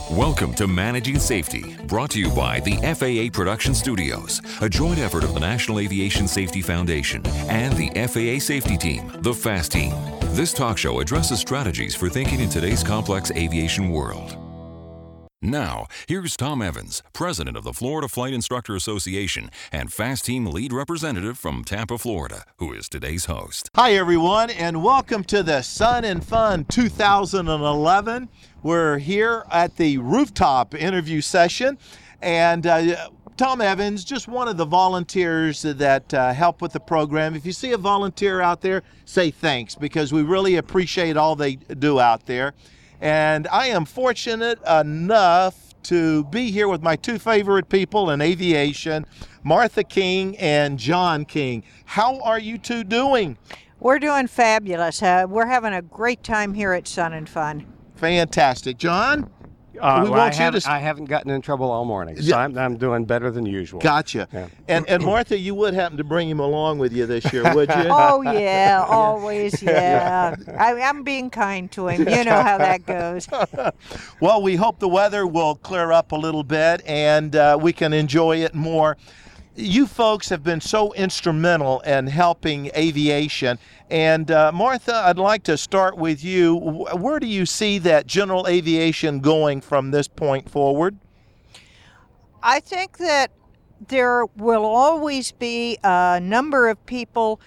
Welcome to Managing Safety, brought to you by the FAA Production Studios, a joint effort of the National Aviation Safety Foundation and the FAA Safety Team, the FAST Team. This talk show addresses strategies for thinking in today's complex aviation world. Now, here's Tom Evans, president of the Florida Flight Instructor Association and FAST Team lead representative from Tampa, Florida, who is today's host. Hi, everyone, and welcome to the Sun and Fun 2011. We're here at the rooftop interview session, and Tom Evans, just one of the volunteers that help with the program. If you see a volunteer out there, say thanks, because we really appreciate all they do out there. And I am fortunate enough to be here with my two favorite people in aviation, Martha King and John King. How are you two doing? We're doing fabulous. We're having a great time here at Sun and Fun. Fantastic. John? I haven't gotten in trouble all morning, so I'm doing better than usual. Gotcha. Yeah. And Martha, you would happen to bring him along with you this year, would you? Oh, yeah, always, yeah. I'm being kind to him. You know how that goes. Well, we hope the weather will clear up a little bit and we can enjoy it more. You folks have been so instrumental in helping aviation. And Martha, I'd like to start with you. Where do you see that general aviation going from this point forward? I think that there will always be a number of people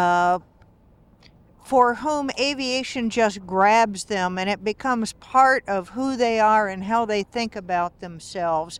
for whom aviation just grabs them, and it becomes part of who they are and how they think about themselves.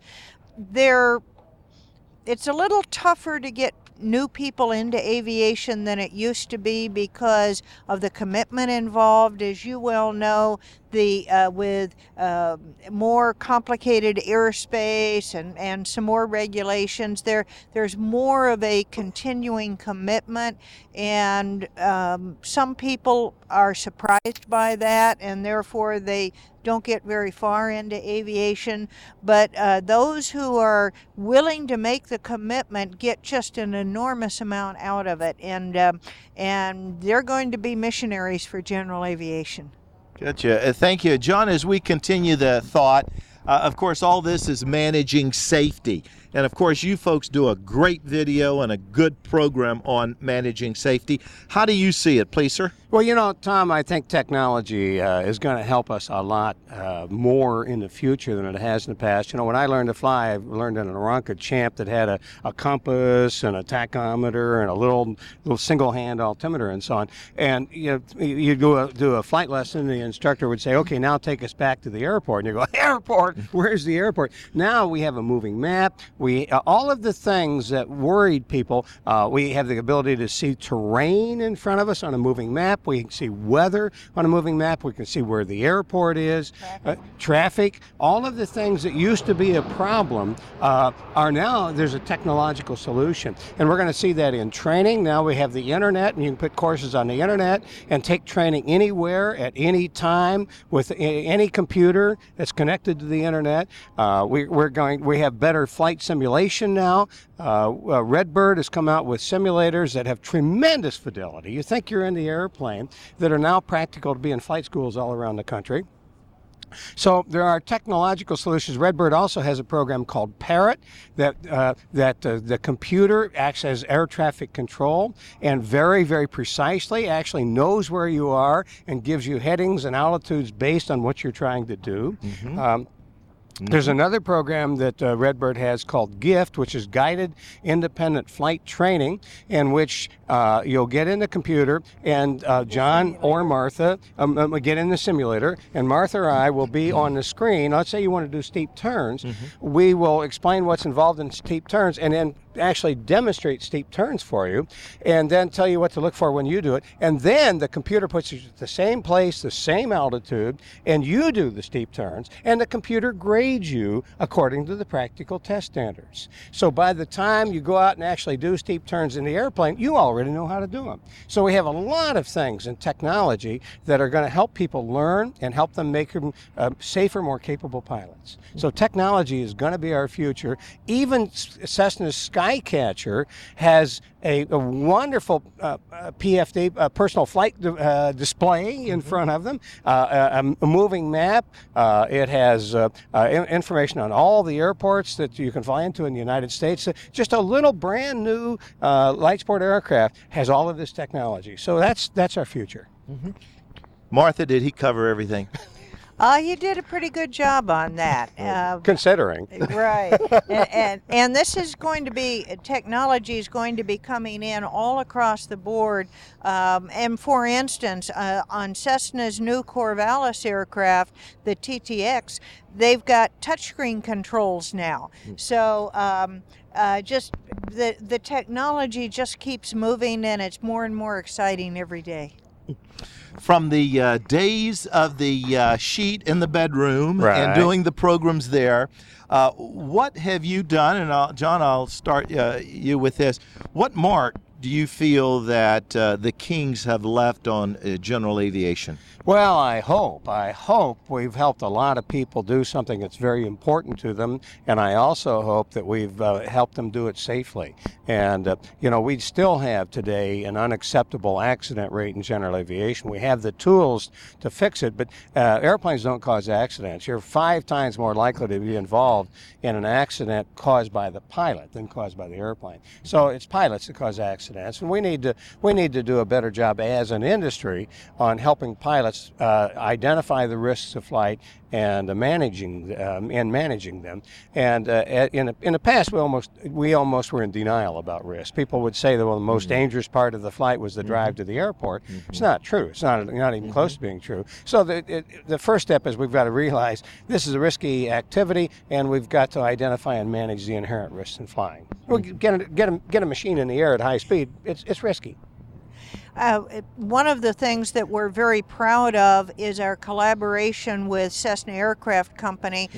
It's a little tougher to get new people into aviation than it used to be because of the commitment involved. As you well know, with more complicated airspace and some more regulations, there's more of a continuing commitment, and some people are surprised by that, and therefore they don't get very far into aviation. But those who are willing to make the commitment get just an enormous amount out of it, and they're going to be missionaries for general aviation. Gotcha. Thank you. John, as we continue the thought, of course, all this is managing safety. And of course, you folks do a great video and a good program on managing safety. How do you see it, please, sir? Well, you know, Tom, I think technology is going to help us a lot more in the future than it has in the past. You know, when I learned to fly, I learned in an Aeronca Champ that had a compass and a tachometer and a little single-hand altimeter and so on. And you'd go do a flight lesson, the instructor would say, okay, now take us back to the airport. And you go, airport? Where's the airport? Now we have a moving map. All of the things that worried people, we have the ability to see terrain in front of us on a moving map. We can see weather on a moving map. We can see where the airport is, traffic. All of the things that used to be a problem are now, there's a technological solution. And we're going to see that in training. Now we have the internet, and you can put courses on the internet and take training anywhere at any time with any computer that's connected to the internet. We have better flight simulation now. Redbird has come out with simulators that have tremendous fidelity. You think you're in the airplane, that are now practical to be in flight schools all around the country. So there are technological solutions. Redbird also has a program called Parrot that the computer acts as air traffic control and very, very precisely actually knows where you are and gives you headings and altitudes based on what you're trying to do. Mm-hmm. There's another program that Redbird has called GIFT, which is Guided Independent Flight Training, in which you'll get in the computer and John or Martha get in the simulator, and Martha or I will be on the screen. Let's say you want to do steep turns. Mm-hmm. We will explain what's involved in steep turns and then actually demonstrate steep turns for you and then tell you what to look for when you do it. And then the computer puts you at the same place, the same altitude, and you do the steep turns, and the computer grades you according to the practical test standards. So by the time you go out and actually do steep turns in the airplane, you already know how to do them. So we have a lot of things in technology that are going to help people learn and help them make them safer, more capable pilots. So technology is going to be our future. Even Cessna's Sky Skycatcher has a wonderful PFD, personal flight display in front of them, a moving map. It has information on all the airports that you can fly into in the United States. Just a little brand new light sport aircraft has all of this technology. So that's our future. Mm-hmm. Martha, did he cover everything? He did a pretty good job on that. Considering. Right. and this is going to be, technology is going to be coming in all across the board. And for instance, on Cessna's new Corvallis aircraft, the TTX, they've got touchscreen controls now. So just the technology just keeps moving, and it's more and more exciting every day. From the days of the sheet in the bedroom and doing the programs there, what have you done? And John, I'll start you with this. What mark do you feel that the Kings have left on general aviation? Well, I hope we've helped a lot of people do something that's very important to them, and I also hope that we've helped them do it safely. And, we still have today an unacceptable accident rate in general aviation. We have the tools to fix it, but airplanes don't cause accidents. You're 5 times more likely to be involved in an accident caused by the pilot than caused by the airplane. So it's pilots that cause accidents, and we need to do a better job as an industry on helping pilots identify the risks of flight and managing them. And in the past, we almost were in denial about risk. People would say that the most dangerous part of the flight was the drive to the airport. It's not true. It's not even close to being true. So the first step is we've got to realize this is a risky activity, and we've got to identify and manage the inherent risks in flying. Well, get a machine in the air at high speed. It's risky. One of the things that we're very proud of is our collaboration with Cessna Aircraft Company.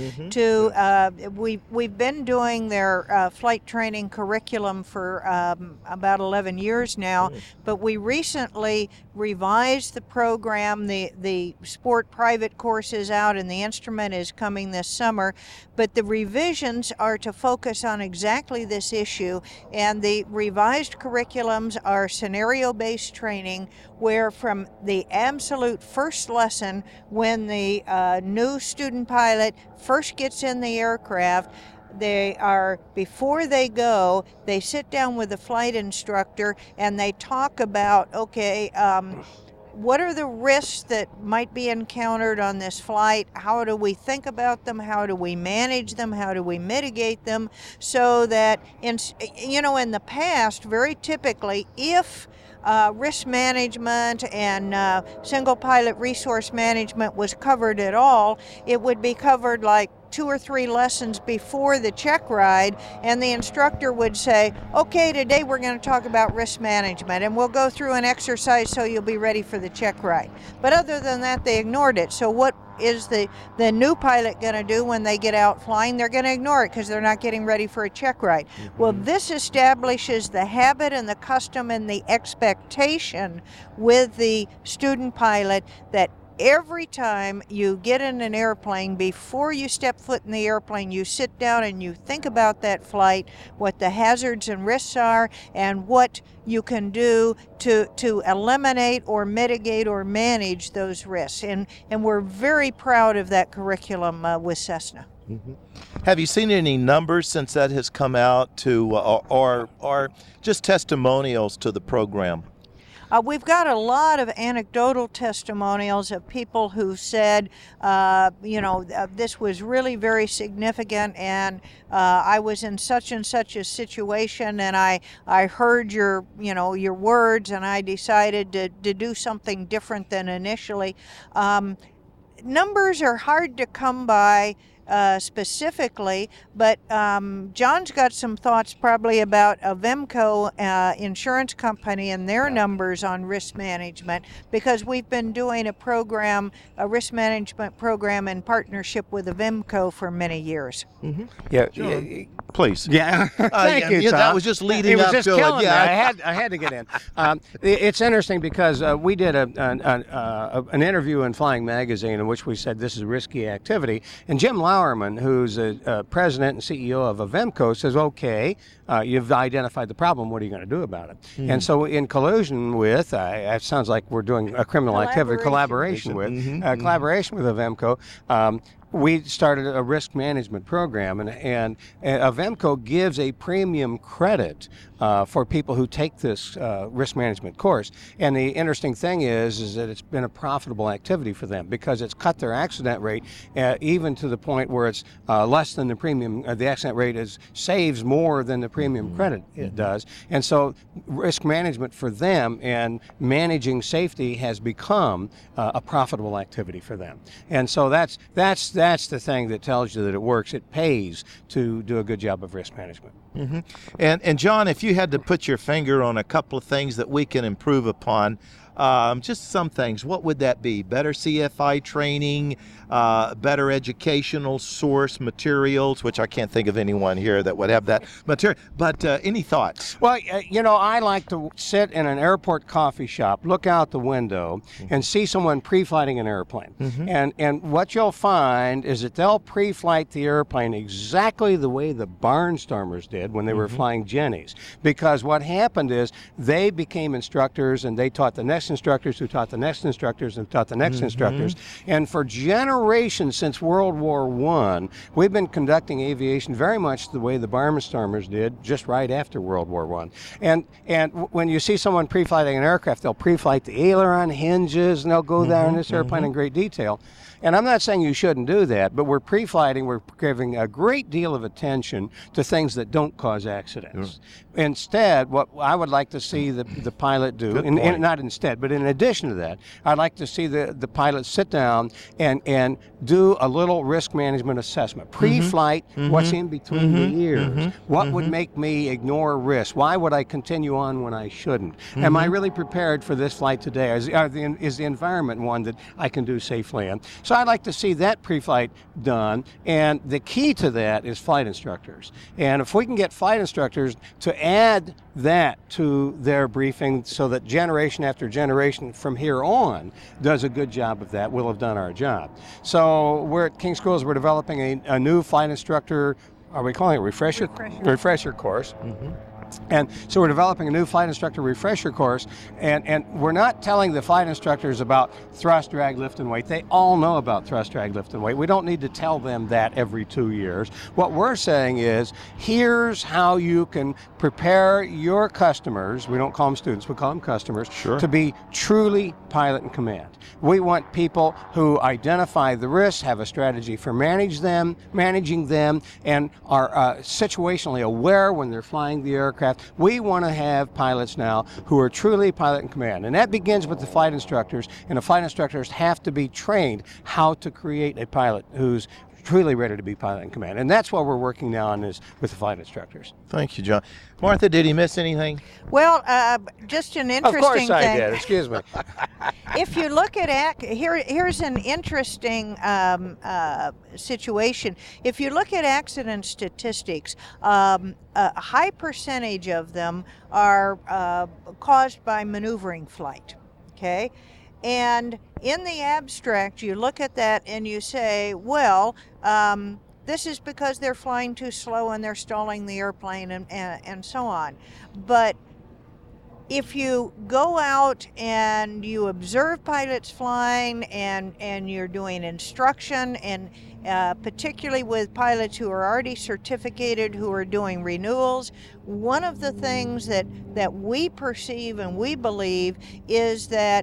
We've been doing their flight training curriculum for about 11 years now, but we recently revised the program. The sport private course is out and the instrument is coming this summer, but the revisions are to focus on exactly this issue, and the revised curriculums are scenario-based training, where from the absolute first lesson, when the new student pilot first gets in the aircraft, before they go, they sit down with the flight instructor and they talk about, what are the risks that might be encountered on this flight? How do we think about them? How do we manage them? How do we mitigate them? So that, in the past, very typically, if risk management and single pilot resource management was covered at all, it would be covered like 2 or 3 lessons before the check ride, and the instructor would say, okay, today we're going to talk about risk management, and we'll go through an exercise so you'll be ready for the check ride. But other than that, they ignored it. So what is the new pilot going to do when they get out flying? They're going to ignore it because they're not getting ready for a check ride. Well, this establishes the habit and the custom and the expectation with the student pilot that every time you get in an airplane, before you step foot in the airplane, you sit down and you think about that flight, what the hazards and risks are, and what you can do to eliminate or mitigate or manage those risks. And we're very proud of that curriculum with Cessna. Have you seen any numbers since that has come out or just testimonials to the program? We've got a lot of anecdotal testimonials of people who said, this was really very significant, and I was in such and such a situation, and I heard your words, and I decided to do something different than initially. Numbers are hard to come by specifically, but John's got some thoughts probably about Avemco insurance company and their numbers on risk management, because we've been doing a risk management program in partnership with Avemco for many years. Yeah, please. Yeah, thank you, Tom. That was just leading up to it. Yeah, I had to get in. It's interesting because we did an interview in Flying Magazine in which we said this is a risky activity, and Jim Lau Bowerman, who's a president and CEO of Avemco, says, okay, you've identified the problem. What are you going to do about it? And so in collusion with, it sounds like we're doing a criminal activity, collaboration with Avemco, we started a risk management program, and Avemco gives a premium credit for people who take this risk management course. And the interesting thing is that it's been a profitable activity for them because it's cut their accident rate even to the point where it's less than the premium. The accident rate saves more than the premium credit it does. And so risk management for them and managing safety has become a profitable activity for them. And so that's the thing that tells you that it works. It pays to do a good job of risk management. Mm-hmm. And John, if you had to put your finger on a couple of things that we can improve upon, just some things, what would that be? Better CFI training, better educational source materials, which I can't think of anyone here that would have that material, but any thoughts? Well, I like to sit in an airport coffee shop, look out the window, and see someone pre-flighting an airplane. And what you'll find is that they'll pre-flight the airplane exactly the way the Barnstormers did when they were flying Jennies. Because what happened is they became instructors, and they taught the next instructors who taught the next instructors and taught the next instructors. And for generations since World War I, we've been conducting aviation very much the way the Barnstormers did just right after World War I. And when you see someone pre-flighting an aircraft, they'll pre-flight the aileron hinges, and they'll go down this airplane in great detail. And I'm not saying you shouldn't do that, but we're pre-flighting, we're giving a great deal of attention to things that don't cause accidents. Instead, what I would like to see the pilot do, not instead, but in addition to that, I'd like to see the pilot sit down and do a little risk management assessment. Pre-flight, what's in between the ears? What would make me ignore risk? Why would I continue on when I shouldn't? Am I really prepared for this flight today? Is the environment one that I can do safely in? So I'd like to see that pre-flight done, and the key to that is flight instructors. And if we can get flight instructors to add that to their briefing so that generation after generation from here on does a good job of that, we'll have done our job. So we're at King Schools, we're developing a new flight instructor, are we calling it refresher course? And so we're developing a new flight instructor refresher course, and we're not telling the flight instructors about thrust, drag, lift, and weight. They all know about thrust, drag, lift, and weight. We don't need to tell them that every 2 years. What we're saying is, here's how you can prepare your customers, we don't call them students, we call them customers, to be truly pilot in command. We want people who identify the risks, have a strategy for managing them, and are situationally aware when they're flying the aircraft. We want to have pilots now who are truly pilot in command. And that begins with the flight instructors, and the flight instructors have to be trained how to create a pilot who's truly ready to be pilot in command. And that's what we're working now on is with the flight instructors. Thank you, John. Martha, did he miss anything? Well, just an interesting thing. Of course I did. Excuse me. If you look at here's an interesting situation. If you look at accident statistics, a high percentage of them are caused by maneuvering flight. Okay. And in the abstract, you look at that and you say, well, this is because they're flying too slow and they're stalling the airplane and so on. But if you go out and you observe pilots flying and you're doing instruction, and particularly with pilots who are already certificated, who are doing renewals, one of the things that we perceive and we believe is that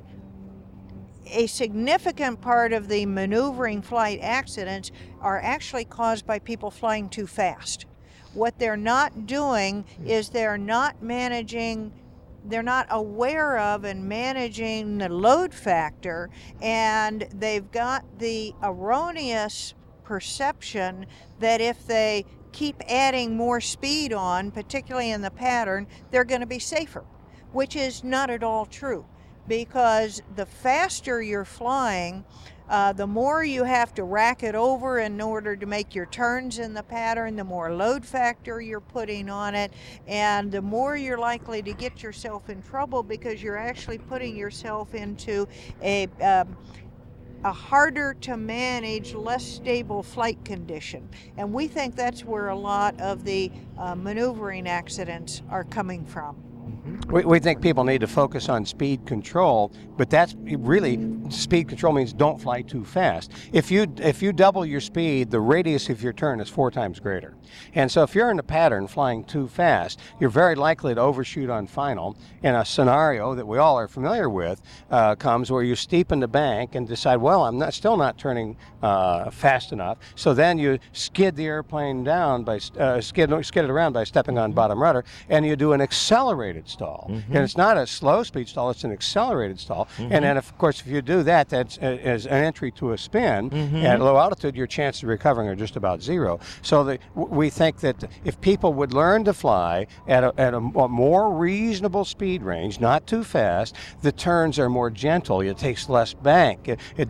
a significant part of the maneuvering flight accidents are actually caused by people flying too fast. What they're not doing is they're not aware of and managing the load factor, and they've got the erroneous perception that if they keep adding more speed on, particularly in the pattern, they're going to be safer, which is not at all true. Because the faster you're flying, the more you have to rack it over in order to make your turns in the pattern, the more load factor you're putting on it, and the more you're likely to get yourself in trouble because you're actually putting yourself into a a harder to manage, less stable flight condition. And we think that's where a lot of the maneuvering accidents are coming from. We think people need to focus on speed control, but that's really, speed control means don't fly too fast. If you double your speed, the radius of your turn is 4 times greater. And so if you're in a pattern flying too fast, you're very likely to overshoot on final. And a scenario that we all are familiar with comes where you steepen the bank and decide, well, I'm still not turning fast enough. So then you skid the airplane down by skid it around by stepping on bottom rudder, and you do an accelerated stall. And it's not a slow speed stall, it's an accelerated stall. And then, of course, if you do that, that's as an entry to a spin. At low altitude, your chances of recovering are just about zero. So we think that if people would learn to fly at a more reasonable speed range, not too fast, the turns are more gentle. It takes less bank.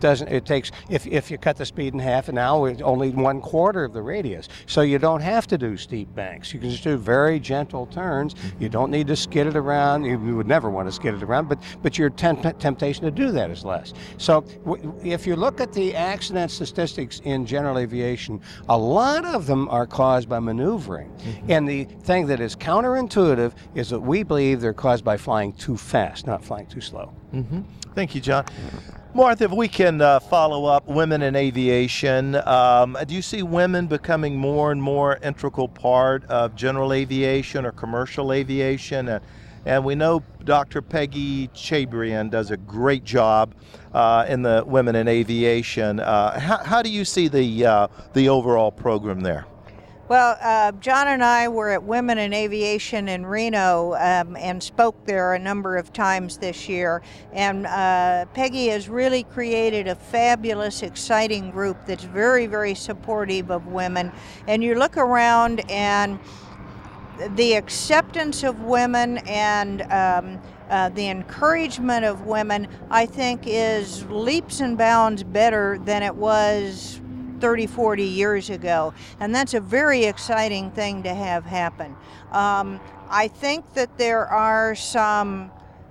If you cut the speed in half, and now it's only 1/4 of the radius. So you don't have to do steep banks. You can just do very gentle turns. You don't need to skid it around. You would never want to skid it around, but your temptation to do that is less. So if you look at the accident statistics in general aviation, a lot of them are caused by maneuvering. And the thing that is counterintuitive is that we believe they're caused by flying too fast, not flying too slow. Thank you, John. Martha, if we can follow up women in aviation, do you see women becoming more and more integral part of general aviation or commercial aviation? And we know Dr. Peggy Chabrian does a great job in the women in aviation. How do you see the overall program there? Well, John and I were at Women in Aviation in Reno and spoke there a number of times this year. And Peggy has really created a fabulous, exciting group that's very, very supportive of women. And you look around and the acceptance of women and the encouragement of women, I think, is leaps and bounds better than it was 30, 40 years ago. And that's a very exciting thing to have happen. I think that there are some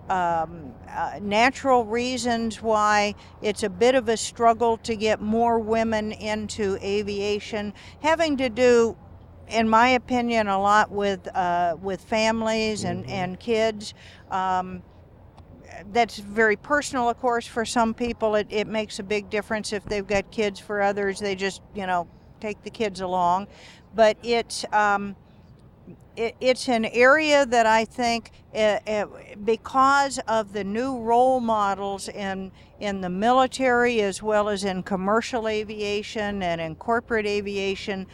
natural reasons why it's a bit of a struggle to get more women into aviation, having to do, in my opinion, a lot with families and kids. That's very personal, of course, for some people. It makes a big difference if they've got kids. For others, they just, take the kids along. But it's an area that I think, because of the new role models in the military as well as in commercial aviation and in corporate aviation,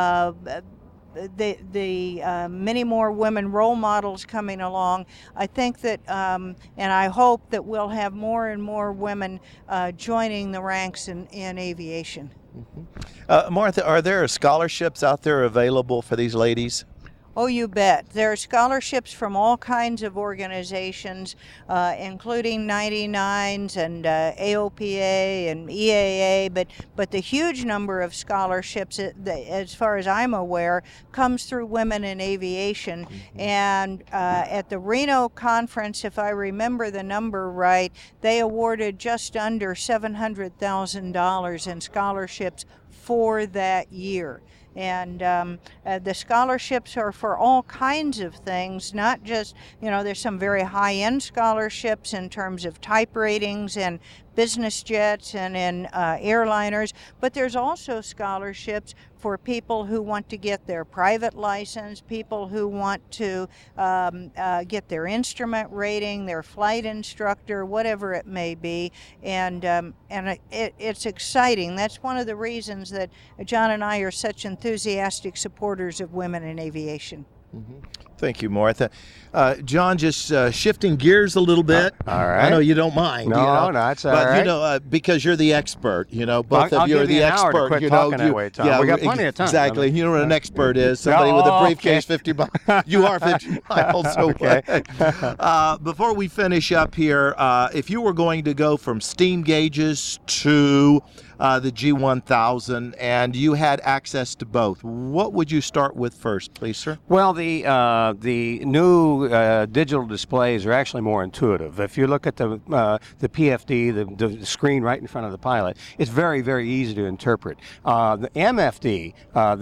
the many more women role models coming along. I think that, and I hope that we'll have more and more women joining the ranks in aviation. Martha, are there scholarships out there available for these ladies? Oh, you bet. There are scholarships from all kinds of organizations, including 99s and AOPA and EAA, but the huge number of scholarships, as far as I'm aware, comes through Women in Aviation. And at the Reno conference, if I remember the number right, they awarded just under $700,000 in scholarships for that year. And the scholarships are for all kinds of things, not just, there's some very high-end scholarships in terms of type ratings and business jets and in airliners, but there's also scholarships for people who want to get their private license, people who want to get their instrument rating, their flight instructor, whatever it may be, and it's exciting. That's one of the reasons that John and I are such enthusiastic supporters of women in aviation. Thank you, Martha. John, just shifting gears a little bit. All right. I know you don't mind. No, it's all right. But because you're the expert, both I'll of you are give you the an hour to expert. quit talking that way, Tom. We got plenty of time. Exactly. You know what an expert is? Somebody with a briefcase 50 miles. You are 50 miles away. Before we finish up here, if you were going to go from steam gauges to the G1000, and you had access to both. What would you start with first, please, sir? Well, the new digital displays are actually more intuitive. If you look at the PFD, the screen right in front of the pilot, it's very, very easy to interpret. The MFD,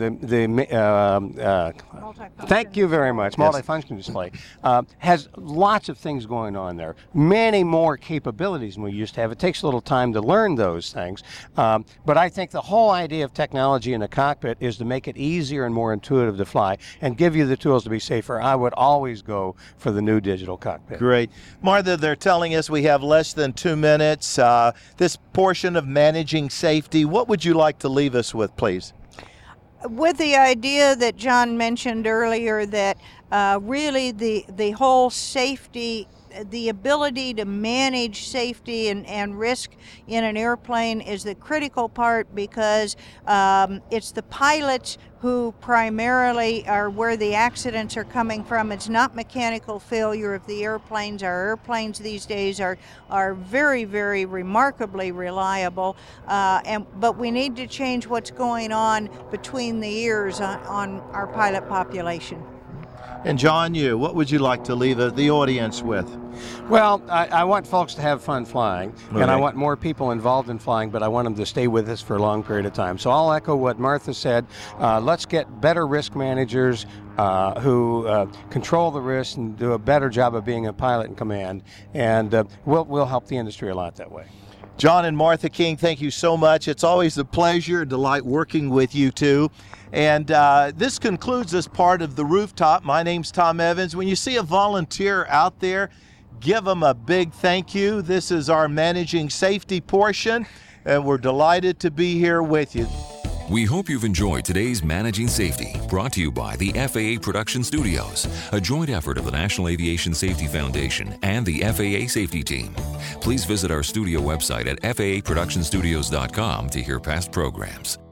thank you very much, multifunction display, has lots of things going on there. Many more capabilities than we used to have. It takes a little time to learn those things. But I think the whole idea of technology in the cockpit is to make it easier and more intuitive to fly and give you the tools to be safer. I would always go for the new digital cockpit. Great. Martha, they're telling us we have less than 2 minutes. This portion of managing safety, what would you like to leave us with, please? With the idea that John mentioned earlier, that really the whole safety, the ability to manage safety and risk in an airplane is the critical part, because it's the pilots who primarily are where the accidents are coming from. It's not mechanical failure of the airplanes. Our airplanes these days are very, very remarkably reliable, but we need to change what's going on between the ears on our pilot population. And John, what would you like to leave the audience with? Well, I want folks to have fun flying, and I want more people involved in flying, but I want them to stay with us for a long period of time. So I'll echo what Martha said. Let's get better risk managers who control the risk and do a better job of being a pilot in command, and we'll help the industry a lot that way. John and Martha King, thank you so much. It's always a pleasure, a delight working with you two. And this concludes this part of The Rooftop. My name's Tom Evans. When you see a volunteer out there, give them a big thank you. This is our managing safety portion, and we're delighted to be here with you. We hope you've enjoyed today's Managing Safety, brought to you by the FAA Production Studios, a joint effort of the National Aviation Safety Foundation and the FAA Safety Team. Please visit our studio website at faaproductionstudios.com to hear past programs.